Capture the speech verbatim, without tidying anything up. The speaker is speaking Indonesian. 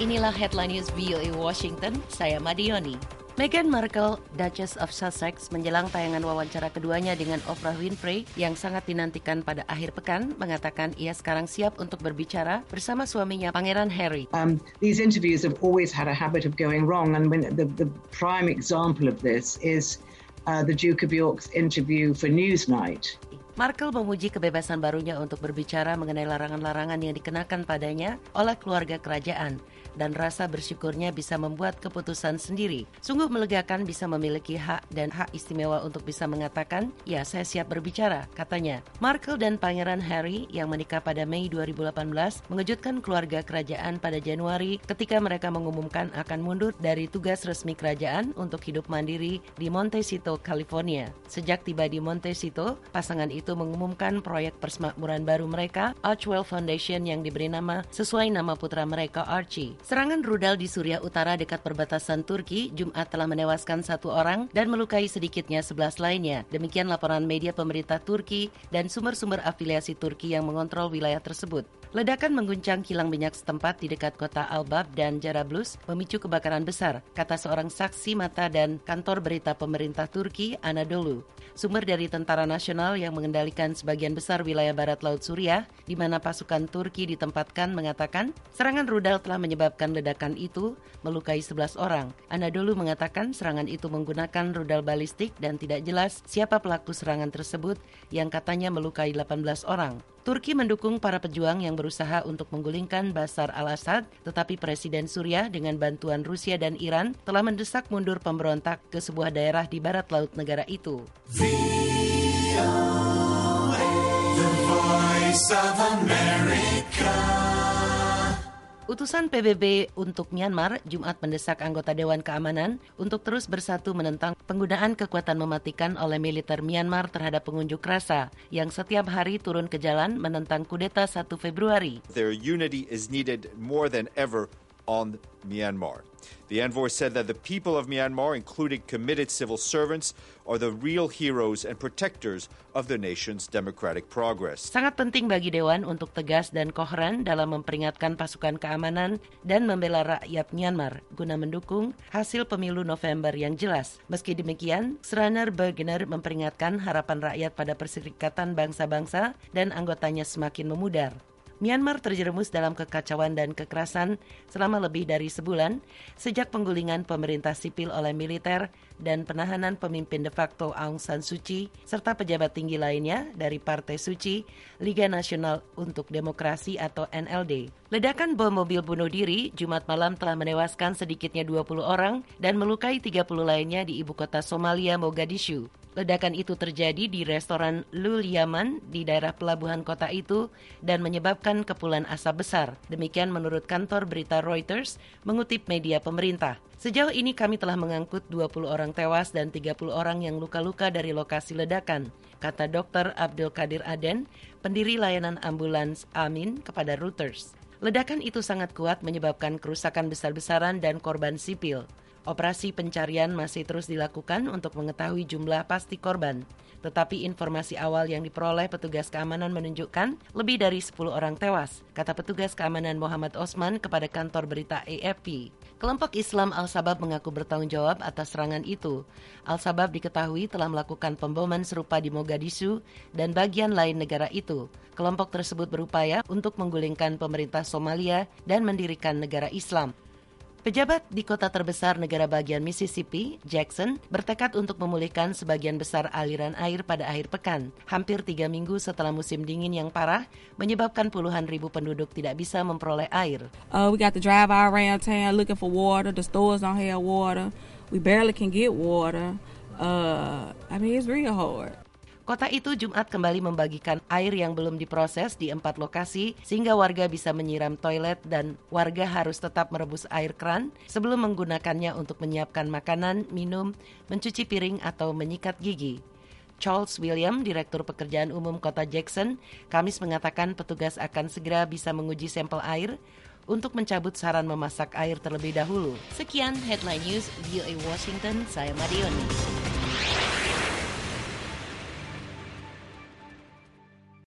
Inilah Headline News V O A Washington, saya Madioni. Meghan Markle, Duchess of Sussex, menjelang tayangan wawancara keduanya dengan Oprah Winfrey yang sangat dinantikan pada akhir pekan, mengatakan ia sekarang siap untuk berbicara bersama suaminya Pangeran Harry. Um, these interviews have always had a habit of going wrong, and when the, the prime example of this is uh, the Duke of York's interview for Newsnight. Markle memuji kebebasan barunya untuk berbicara mengenai larangan-larangan yang dikenakan padanya oleh keluarga kerajaan dan rasa bersyukurnya bisa membuat keputusan sendiri. Sungguh melegakan bisa memiliki hak dan hak istimewa untuk bisa mengatakan, ya saya siap berbicara, katanya. Markle dan Pangeran Harry yang menikah pada Mei dua ribu delapan belas mengejutkan keluarga kerajaan pada Januari ketika mereka mengumumkan akan mundur dari tugas resmi kerajaan untuk hidup mandiri di Montecito, California. Sejak tiba di Montecito, pasangan itu mengumumkan proyek persemakmuran baru mereka, Archwell Foundation, yang diberi nama sesuai nama putra mereka, Archie. Serangan rudal di Suriah Utara dekat perbatasan Turki Jumat telah menewaskan satu orang dan melukai sedikitnya sebelas lainnya. Demikian laporan media pemerintah Turki dan sumber-sumber afiliasi Turki yang mengontrol wilayah tersebut. Ledakan mengguncang kilang minyak setempat di dekat kota Albab dan Jarablus memicu kebakaran besar, kata seorang saksi mata dan kantor berita pemerintah Turki, Anadolu. Sumber dari Tentara Nasional yang mengendalikan sebagian besar wilayah barat laut Suriah, di mana pasukan Turki ditempatkan, mengatakan serangan rudal telah menyebabkan ledakan itu melukai sebelas orang. Anadolu mengatakan serangan itu menggunakan rudal balistik dan tidak jelas siapa pelaku serangan tersebut yang katanya melukai delapan belas orang. Turki mendukung para pejuang yang berusaha untuk menggulingkan Bashar al-Assad, tetapi Presiden Suriah dengan bantuan Rusia dan Iran telah mendesak mundur pemberontak ke sebuah daerah di barat laut negara itu. V O A, The Voice of America. Utusan P B B untuk Myanmar Jumat mendesak anggota Dewan Keamanan untuk terus bersatu menentang penggunaan kekuatan mematikan oleh militer Myanmar terhadap pengunjuk rasa yang setiap hari turun ke jalan menentang kudeta satu Februari. Their unity is needed more than ever on Myanmar. The envoy said that the people of Myanmar, including committed civil servants, are the real heroes and protectors of the nation's democratic progress. Sangat penting bagi Dewan untuk tegas dan koheren dalam memperingatkan pasukan keamanan dan membela rakyat Myanmar guna mendukung hasil pemilu November yang jelas. Meski demikian, Sraner Bergener memperingatkan harapan rakyat pada Perserikatan Bangsa-Bangsa dan anggotanya semakin memudar. Myanmar terjerumus dalam kekacauan dan kekerasan selama lebih dari sebulan sejak penggulingan pemerintah sipil oleh militer dan penahanan pemimpin de facto Aung San Suu Kyi serta pejabat tinggi lainnya dari Partai Suu Kyi, Liga Nasional untuk Demokrasi atau N L D. Ledakan bom mobil bunuh diri Jumat malam telah menewaskan sedikitnya dua puluh orang dan melukai tiga puluh lainnya di ibu kota Somalia, Mogadishu. Ledakan itu terjadi di restoran Lul Yaman di daerah pelabuhan kota itu dan menyebabkan kepulan asap besar. Demikian menurut kantor berita Reuters mengutip media pemerintah. Sejauh ini kami telah mengangkut dua puluh orang tewas dan tiga puluh orang yang luka-luka dari lokasi ledakan, kata dokter Abdul Qadir Aden, pendiri layanan ambulans Amin kepada Reuters. Ledakan itu sangat kuat menyebabkan kerusakan besar-besaran dan korban sipil. Operasi pencarian masih terus dilakukan untuk mengetahui jumlah pasti korban. Tetapi informasi awal yang diperoleh petugas keamanan menunjukkan lebih dari sepuluh orang tewas, kata petugas keamanan Muhammad Osman kepada kantor berita A F P. Kelompok Islam Al-Shabaab mengaku bertanggung jawab atas serangan itu. Al-Shabaab diketahui telah melakukan pemboman serupa di Mogadishu dan bagian lain negara itu. Kelompok tersebut berupaya untuk menggulingkan pemerintah Somalia dan mendirikan negara Islam. Pejabat di kota terbesar negara bagian Mississippi, Jackson, bertekad untuk memulihkan sebagian besar aliran air pada akhir pekan, hampir tiga minggu setelah musim dingin yang parah, menyebabkan puluhan ribu penduduk tidak bisa memperoleh air. Uh, we got to drive all around town looking for water. The stores don't have water. We barely can get water. Uh, I mean, it's real hard. Kota itu Jumat kembali membagikan air yang belum diproses di empat lokasi sehingga warga bisa menyiram toilet dan warga harus tetap merebus air keran sebelum menggunakannya untuk menyiapkan makanan, minum, mencuci piring atau menyikat gigi. Charles William, Direktur Pekerjaan Umum Kota Jackson, Kamis mengatakan petugas akan segera bisa menguji sampel air untuk mencabut saran memasak air terlebih dahulu. Sekian Headline News V O A Washington, saya Madioni.